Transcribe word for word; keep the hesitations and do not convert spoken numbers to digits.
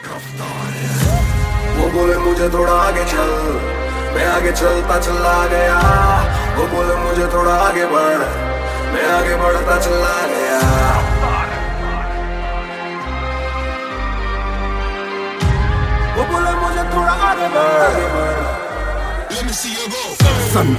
वो बोले मुझे थोड़ा आगे चल, मैं आगे चलता चला गया। वो बोले मुझे थोड़ा आगे बढ़, मैं आगे बढ़ता चला गया। वो बोले मुझे थोड़ा आगे बढ़। सन